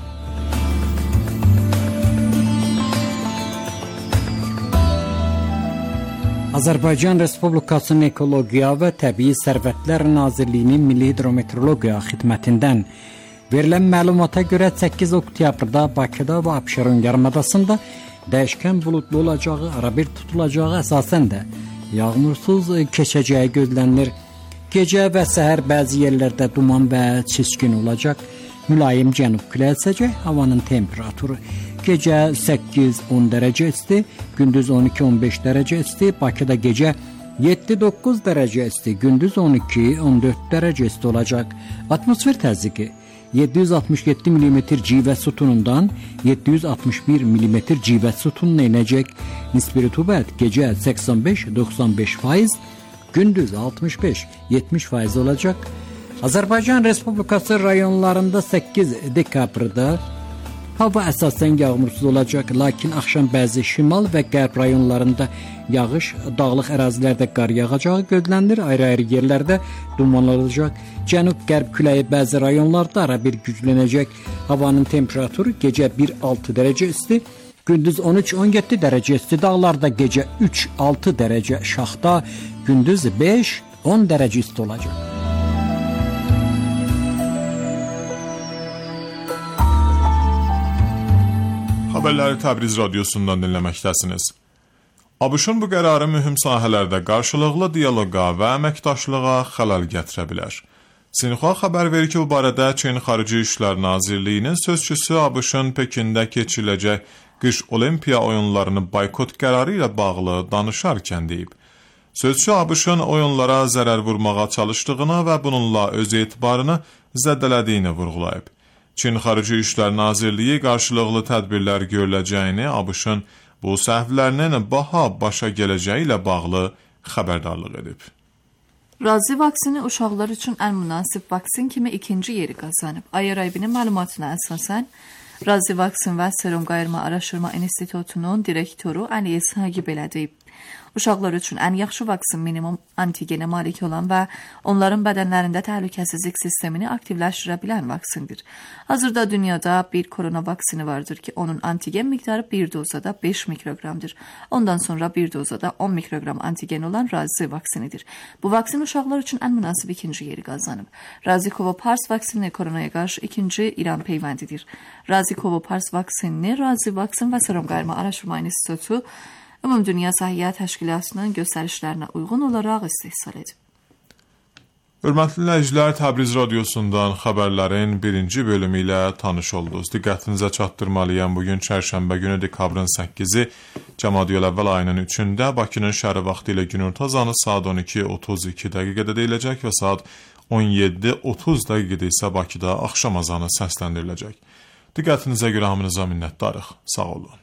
Azərbaycan Respublikasının Ekologiya və Təbii Sərvətlər Nazirliyinin Milli Hidrometeorologiya xidmətindən verilən məlumata görə səkkiz oktyabrda Bakıda və Abşeron yarımadasında dəyişkən buludlu olacağı, arabir tutulacağı, əsasən də yağmursuz keçəcəyi gözlənilir. Gecə və səhər bəzi yerlərdə duman və çiskin olacaq. Mülayim cənub küləyi əsəcək. Havanın temperaturu gecə səkkiz on dərəcə isti, gündüz on iki on beş dərəcə isti. Bakıda gecə yeddi doqquz dərəcə isti, gündüz on iki on dörd dərəcə isti olacaq. Atmosfer təzyiqi yeddi yüz altmış yeddi millimetr civə sütunundan yeddi yüz altmış bir millimetr civə sütununa enəcək. Nisbi rütubət gecə səksən beş doxsan beş faiz, gündüz altmış beş yetmiş faiz olacaq. Azərbaycan Respublikası rayonlarında səkkiz dekabrda hava əsasən yağmursuz olacaq, lakin axşam bəzi şimal və qərb rayonlarında yağış, dağlıq ərazilərdə qar yağacağı gözlənilir, ayrı-ayrı yerlərdə duman olacaq. Cənub-qərb küləyi bəzi rayonlarda ara bir güclənəcək. Havanın temperaturu gecə bir altı dərəcə isti, gündüz on üç on yeddi dərəcə isti, dağlarda gecə üç altı dərəcə şaxta, gündüz beş on dərəcə isti olacaq. Xəbərləri Təbriz radiosundan dinləməkdəsiniz. ABŞ-ın bu qərarı mühüm sahələrdə qarşılıqlı dialoqa və əməkdaşlığa xələl gətirə bilər. Sinxua xəbər verir ki, bu barədə Çin Xarici İşlər Nazirliyinin sözçüsü ABŞ-ın Pekində keçiriləcək qış olimpiya oyunlarını boykot qərarı ilə bağlı danışarkən deyib. Sözçü ABŞ-ın oyunlara zərər vurmağa çalışdığını və bununla öz etibarını zədələdiyini vurğulayıb. Çin Xarici İşlər Nazirliyi qarşılıqlı tədbirlər görüləcəyini, ABŞ-ın bu səhvlərinin baha başa gələcəyi ilə bağlı xəbərdarlıq edib. Razi vaksini uşaqlar üçün ən münasib vaksin kimi ikinci yeri qazanıb. I R I B-nin məlumatına əsasən, Razi Vaksin və Serum Qayırma Araşdırma İnstitutunun direktoru Əli İshaqi belə deyib. Uşaqlar üçün ən yaxşı vaksin minimum antigenə malik olan və onların bədənlərində təhlükəsizlik sistemini aktivləşdirə bilən vaksindir. Hazırda dünyada bir korona vaksini vardır ki, onun antigen miqdarı bir dozada beş mikroqramdır. Ondan sonra bir dozada on mikroqram antigen olan Razi vaksinidir. Bu vaksin uşaqlar üçün ən münasib ikinci yeri qazanıb. Razi Covopars vaksini koronaya qarşı ikinci İran peyvəndidir. Razi Covopars vaksinini Razi Vaksin və Serum Qayırma Araşdırma İnstitutu Ümumdünya Səhiyyə Təşkilatının göstərişlərinə uyğun olaraq istehsal edib. Hörmətli dinləyicilər, Təbriz radiosundan xəbərlərin birinci bölümü ilə tanış oldunuz. Diqqətinizə çatdırmalıyam, bugün çərşənbə günü dekabrın səkkizi, Cəmadiyül əvvəl ayının üçündə Bakının şəhəri vaxtı ilə günorta azanı saat on iki otuz iki dəqiqədə deyiləcək və saat on yeddi otuz dəqiqədə isə Bakıda axşam azanı səsləndiriləcək. Diqqətinizə görə hamınıza minnətdarıq. Sağ olun.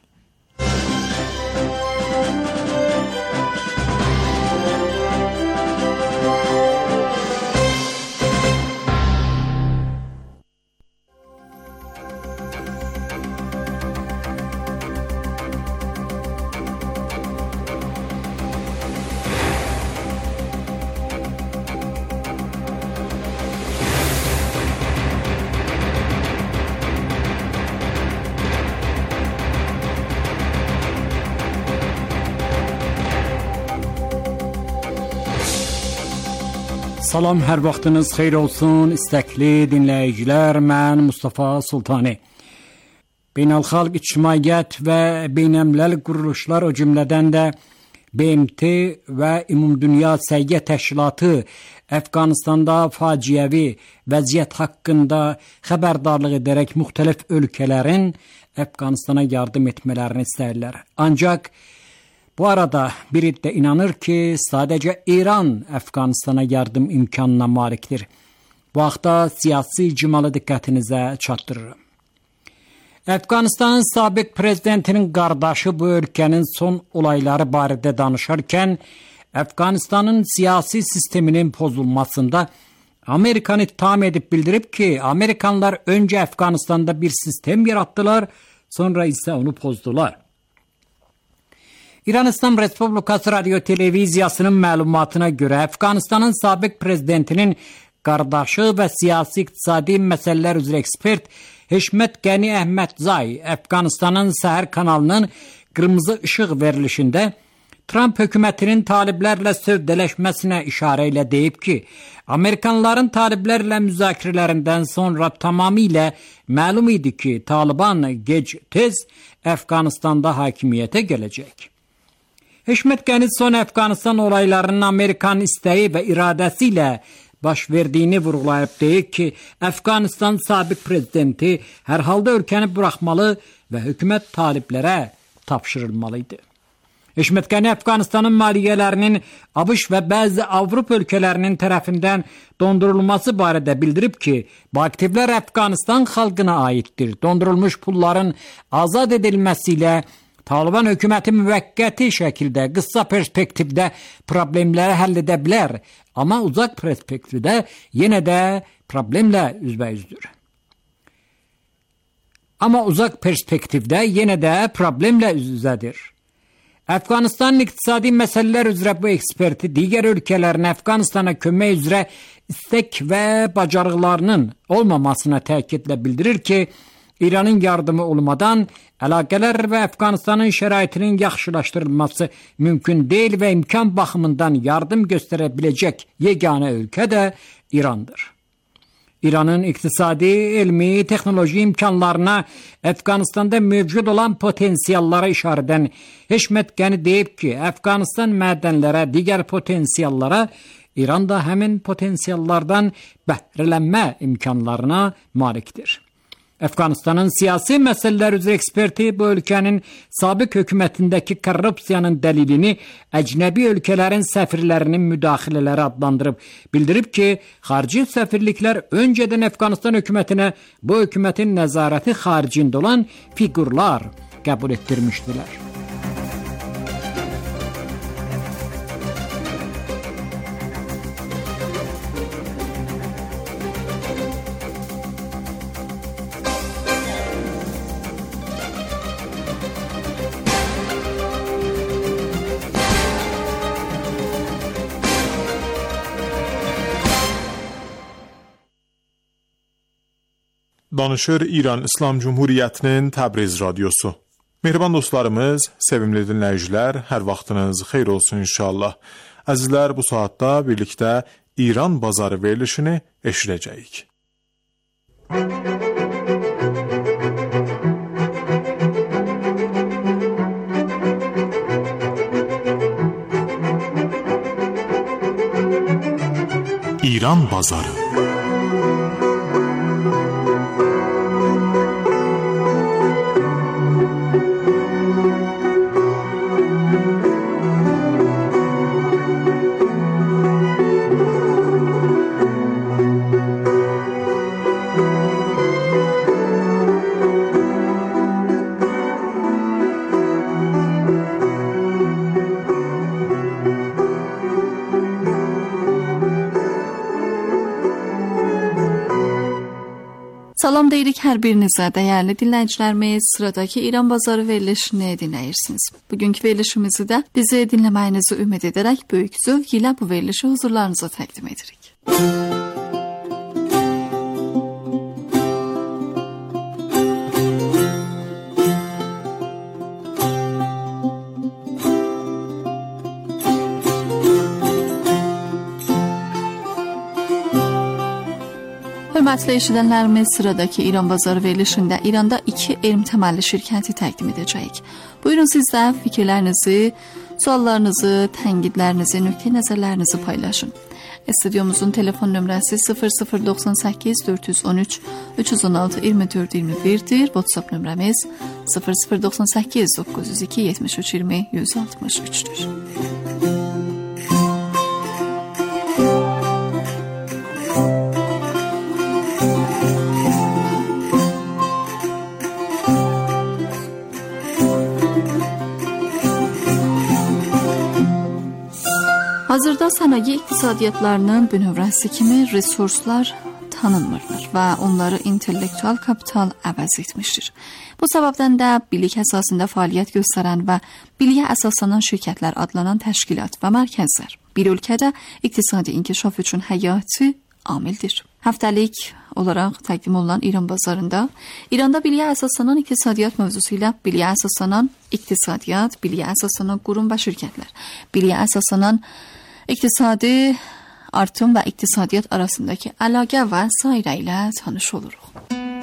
Salam, hər vaxtınız xeyir olsun, istəkli dinləyicilər, mən Mustafa Sultani. Beynəlxalq ictimaiyyət və beynəlmiləl quruluşlar, o cümlədən də B M T və Ümumdünya Səhiyyə Təşkilatı Əfqanistanda faciəvi vəziyyət haqqında xəbərdarlıq edərək müxtəlif ölkələrin Əfqanistana yardım etmələrini istəyirlər. Ancaq bu arada bir iddia inanır ki, sadəcə İran Əfqanistana yardım imkanına malikdir. Bu haqda siyasi icmalı diqqətinizə çatdırırım. Əfqanistanın sabiq prezidentinin qardaşı bu ölkənin son olayları barədə danışarkən, Əfqanistanın siyasi sisteminin pozulmasında Amerikanı ittiham edib bildirib ki, Amerikanlar öncə Əfqanistanda bir sistem yaratdılar, sonra isə onu pozdular. İran İslam Respublikası Radyo Televiziyasının məlumatına görə Əfqanistanın sabiq prezidentinin qardaşı və siyasi iqtisadi məsələlər üzrə ekspert Heşmət Qəni Əhmədzay Əfqanistanın Səhər kanalının qırmızı işıq verilişində Trump hökumətinin taliblərlə sövdələşməsinə işarə ilə deyib ki, Amerikanların taliblərlə müzakirələrindən sonra tamamilə məlum idi ki, Taliban gec-tez Əfqanistanda hakimiyyətə gələcək. Heşmət Qəni son Əfqanistan olaylarının Amerikan istəyi və iradəsi ilə baş verdiyini vurğulayıb deyir ki, Əfqanistan sabiq prezidenti hər halda ölkəni buraxmalı və hökumət taliblərə tapşırılmalıydı. Heşmət Qəni Əfqanistanın maliyyələrinin ABŞ və bəzi Avropa ölkələrinin tərəfindən dondurulması barədə bildirib ki, bu aktivlər Əfqanistan xalqına aiddir. Dondurulmuş pulların azad edilməsi ilə Taliban hökuməti müvəqqəti şəkildə qısa perspektivdə problemləri həll edə bilər, amma uzaq perspektivdə yenə də problemlə üzbəyüzdür. Amma uzaq perspektivdə yenə də problemlə üz-üzədir. Əfqanistanın iqtisadi məsələlər üzrə bu eksperti digər ölkələrin Əfqanistana kömək üzrə istək və bacarıqlarının olmamasına təkidlə bildirir ki, İranın yardımı olmadan əlaqələr və Əfqanistanın şəraitinin yaxşılaşdırılması mümkün deyil və imkan baxımından yardım göstərə biləcək yeganə ölkə də İrandır. İranın iqtisadi, elmi, texnoloji imkanlarına Əfqanistanda mövcud olan potensiallara işarədən Heşmət Qəni deyib ki, Əfqanistan mədənlərə, digər potensiallara, İran da həmin potensiallardan bəhrələnmə imkanlarına malikdir. Əfqanistanın siyasi məsələlər üzrə eksperti bu ölkənin sabiq hökumətindəki korrupsiyanın dəlilini əcnəbi ölkələrin səfirlərinin müdaxilələri adlandırıb. Bildirib ki, xarici səfirliklər öncədən Əfqanistan hökumətinə bu hökumətin nəzarəti xaricində olan fiqurlar qəbul etdirmişdilər. Danışır İran İslam Cumhuriyyətinin Təbriz radiosu. Mehriban dostlarımız, sevimli dinləyicilər, hər vaxtınız xeyir olsun inşallah. Əzizlər, bu saatda birlikdə İran bazarı verilişini eşidəcəyik. İran bazarı. Salam deyirik hər birinizə, dəyərli dinləyicilərimiz. Sıradakı İran Bazarı verilişini dinləyirsiniz. Bugünkü verilişimizi də bizi dinləməyinizi ümid edərək böyük zövq ilə bu verilişi huzurlarınıza təqdim edirik. Hörmətli eşidənlərimiz, sıradakı İran Bazarı verilişində İranda iki elm təməlli şirkəti təqdim edəcəyik. Buyurun siz də fikirlərinizi, suallarınızı, tənqidlərinizi, nöqtə nəzərlərinizi paylaşın. Studyomuzun telefon nömrəsi sıfır sıfır doxsan səkkiz dörd yüz on üç üç yüz on altı iyirmi dörd iyirmi birdir. WhatsApp nömrəmiz sıfır sıfır doxsan səkkiz doqquz yüz iki yetmiş üç iyirmi yüz altmış üçdür. Hazırda sənaye iqtisadiyyatlarının bünövrəsi kimi resurslar tanınmırlar və onları intellektual kapital əvəz etmişdir. Bu səbəbdən də bilik əsasında fəaliyyət göstərən və biliyə əsaslanan şirkətlər adlanan təşkilat və mərkəzlər bir ölkədə iqtisadi inkişaf üçün həyati amildir. Həftəlik olaraq təqdim olunan İran bazarında İranda biliyə əsaslanan iqtisadiyyat mövzusu ilə biliyə əsaslanan iqtisadiyyat, biliyə əsaslanan qurum və şirkətlər, biliyə əsaslanan İqtisadi artım və iqtisadiyyat arasındakı əlaqə və sairə ilə tanış oluruq.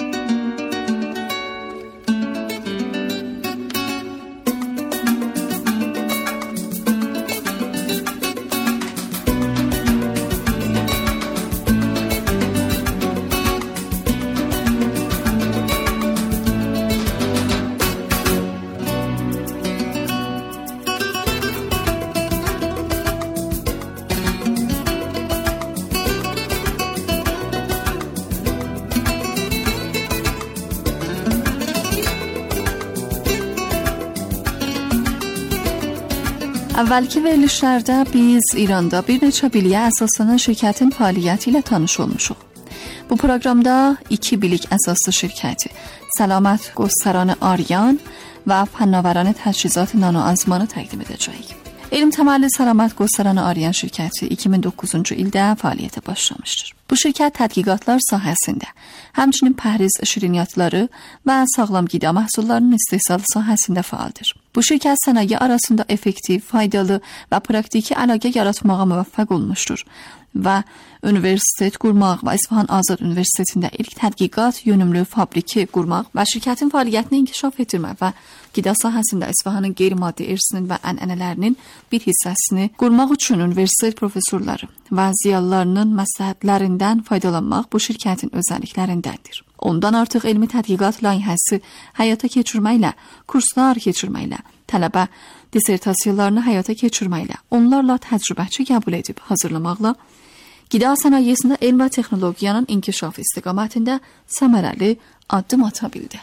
Əvvəlki verilişlərdə biz İranda bir neçə biliyə əsaslanan şirkətin fəaliyyəti ilə tanış olmuşuq. Bu proqramda iki bilik əsaslı şirkəti, Səlamət Göstəranı Aryan və Fənnavəranə Təchizat Nanoazmanı təqdim edəcəyik. Elm təməlli Səlamət Göstəranı Aryan şirkəti iki min doqquzuncu ildə fəaliyyətə başlamışdır. Bu şirkət tədqiqatlar sahəsində, həmçinin pəhriz şirniyyatları və sağlam qida məhsullarının istehsalı sahəsində fəaldır. Bu şirkət sənaye arasında effektiv, faydalı və praktiki əlaqə yaratmağa müvəffəq olmuşdur və universitet qurmaq və İsfahan Azad Universitetində ilk tədqiqat yönümlü fabriki qurmaq və şirkətin fəaliyyətini inkişaf etdirmək və qida sahəsində İsfahanın qeyri-maddi irsinin və ənənələrinin bir hissəsini qurmaq üçün universitet professorları və ziyalılarının məsləhətlərindən faydalanmaq bu şirkətin özəlliklərindəndir. Ondan artıq elmi tədqiqat layihəsi həyata keçirməklə, kurslar keçirməklə, tələbə dissertasiyalarını həyata keçirməklə, onlarla təcrübəçi qəbul edib hazırlamaqla, qida sənayesində elm və texnologiyanın inkişafı istiqamətində səmərəli addım ata bildi.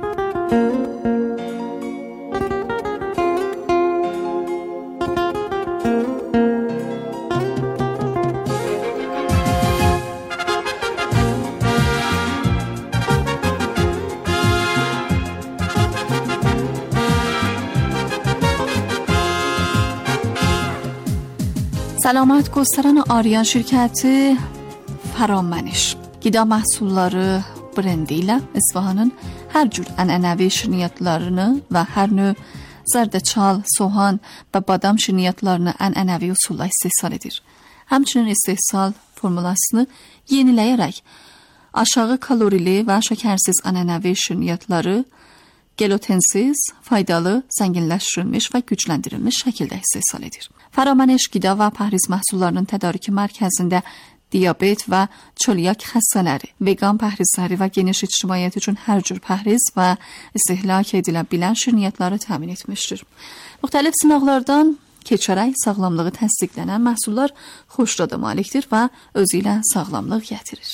Səlamət Göstəranı Aryan şirkəti Fəramenş qida məhsulları brendi ilə İsfahanın hər cür ənənəvi şirniyyatlarını və hər növ zərdəçal, soğan və badam şirniyyatlarını ənənəvi usulla istehsal edir. Həmçinin istehsal formulasını yeniləyərək aşağı kalorili və şəkərsiz ənənəvi şirniyyatları glutensiz, faydalı, zənginləşdirilmiş və gücləndirilmiş şəkildə istehsal edir. Fəramenş qida və pəhriz məhsullarının tədarükü mərkəzində دیابet və çölyak xəstələri, vegan pəhrizləri və geniş ictimaiyyət üçün hər cür pəhriz və istehlak edilə bilən şirniyyatları təmin etmişdir. Müxtəlif sınaqlardan keçərək sağlamlığı təsdiqlənən məhsullar xoş dada malikdir və özü ilə sağlamlıq gətirir.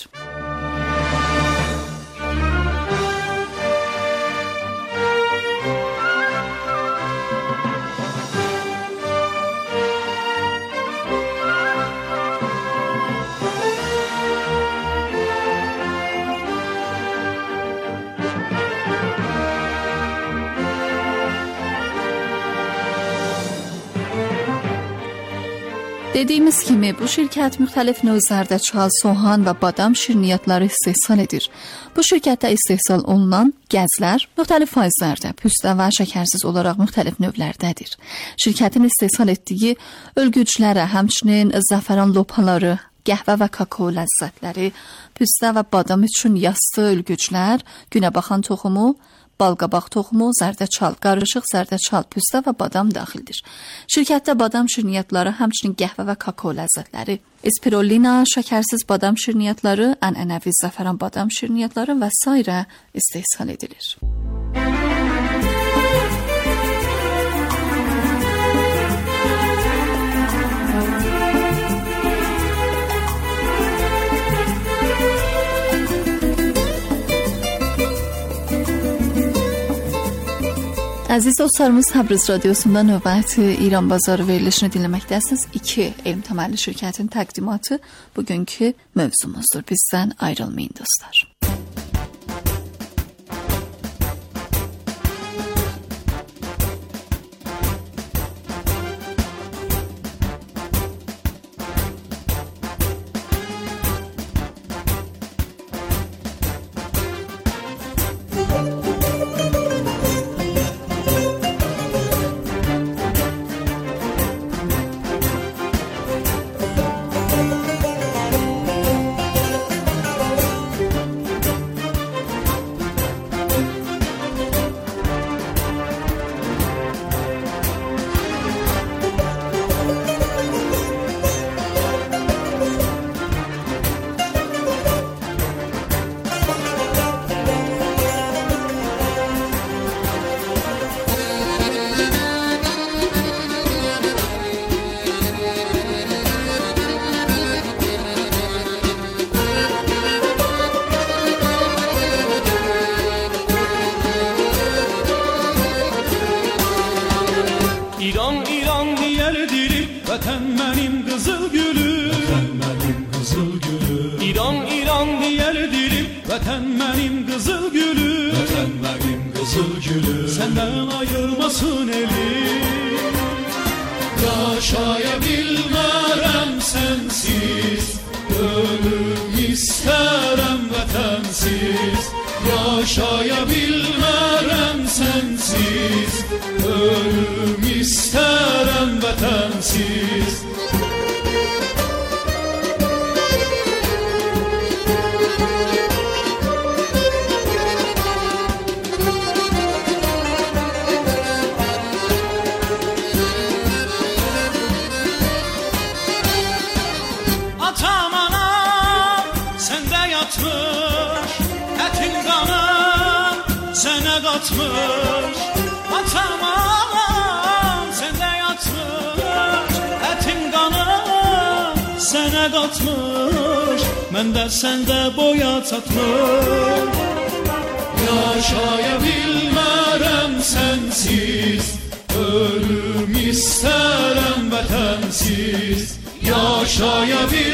Dediyimiz kimi bu şirkət müxtəlif növ zərdəçal, soğan və badam şirniyyatları istehsal edir. Bu şirkətdə istehsal olunan gəzlər müxtəlif faizlərdə, püstə və şəkərsiz olaraq müxtəlif növlərdədir. Şirkətin istehsal etdiyi ölgüclərə, həmçinin zəfəran lopaları, qəhvə və kakao ləzzətləri, püstə və badam üçün yastı ölgüclər, günəbaxan toxumu, balqabaq toxumu, zərdəçal, qarışıq zərdəçal, püstə və badam daxildir. Şirkətdə badam şirniyyatları, həmçinin qəhvə və kakao ləzzətləri, espirulina, şəkərsiz badam şirniyyatları, ənənəvi zəfəran badam şirniyyatları və s. istehsal edilir. Əziz dostlarımız, Təbriz Radiosunda növbət İran Bazarı verilişini dinləməkdəsiniz. İki elm təməlli şirkətin təqdimatı bugünkü mövzumuzdur. Bizdən ayrılmayın dostlar. Vətən mənim qızıl gülüm, vətən mənim qızıl gülüm. İran, İran deyər dilib, vətən mənim qızıl gülüm, vətən mənim qızıl gülüm. Səndən ayırmasın elim, yaşaya bilmərəm sənsiz, ölüm istərəm vətənsiz. Yaşaya bilmərəm sənsiz, ölüm istərəm vətənsiz. Atam anam səndə yatmış, ətin qanım sənə qatmış. Atam anam səndə yatmış, ətin qanım sənə qatmış. Mən də səndə boya çatmış. Yaşaya bilmərəm sənsiz, ölüm istərəm vətənsiz. Yaşaya bilmərəm